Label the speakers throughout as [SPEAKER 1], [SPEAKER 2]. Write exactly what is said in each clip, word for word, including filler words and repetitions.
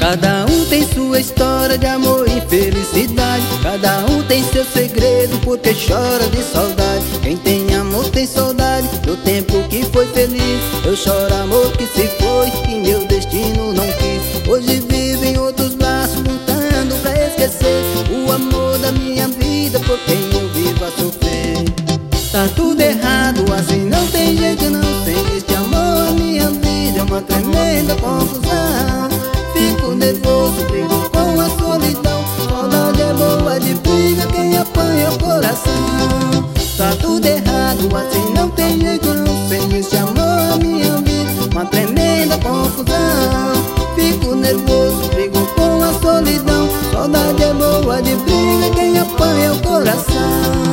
[SPEAKER 1] Cada um tem sua história de amor e felicidade. Cada um tem seu segredo porque chora de saudade. Quem tem amor tem saudade do tempo que foi feliz. Eu choro amor que se foi, que meu destino não quis. Hoje vivo em outros braços lutando pra esquecer o amor da minha vida, por quem eu vivo a sofrer. Tá tudo errado, assim não tem jeito não. Sem este amor a minha vida é uma tremenda confusão. Fico nervoso, brigo com a solidão. Saudade é boa de briga, quem apanha o coração. Tá tudo errado, assim não tem jeito não. Sem este amor a minha vida é uma tremenda confusão. Fico nervoso, brigo com a solidão. Saudade é boa de briga, quem apanha o coração.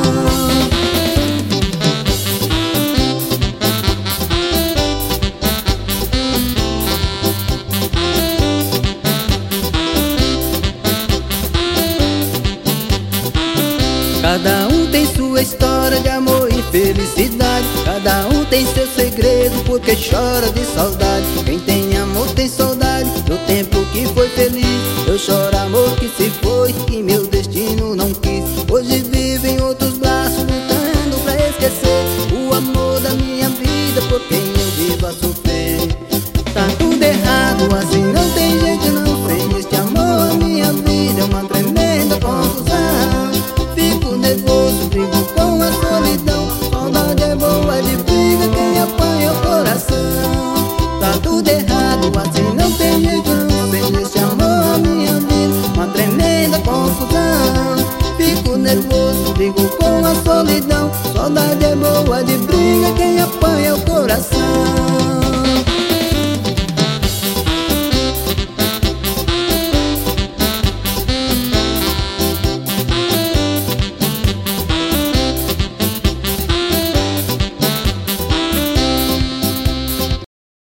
[SPEAKER 1] Cada um tem sua história de amor e felicidade. Cada um tem seu segredo porque chora de saudade. Quem tem amor tem saudade do tempo que foi feliz. Eu choro amor que se foi, que meu destino não quis. Hoje vivo em outros braços lutando pra esquecer o amor da minha vida, por quem eu vivo a sofrer. Tá tudo errado, assim não tem jeito não. Sem este amor a minha vida é uma tremenda confusão. Fico nervoso, brigo com a solidão. Saudade é boa de briga, quem apanha o coração. Tá tudo errado, assim não tem jeito não. Sem este amor a minha vida uma tremenda confusão. Fico nervoso, brigo com a solidão. Saudade é boa de briga, quem apanha o coração.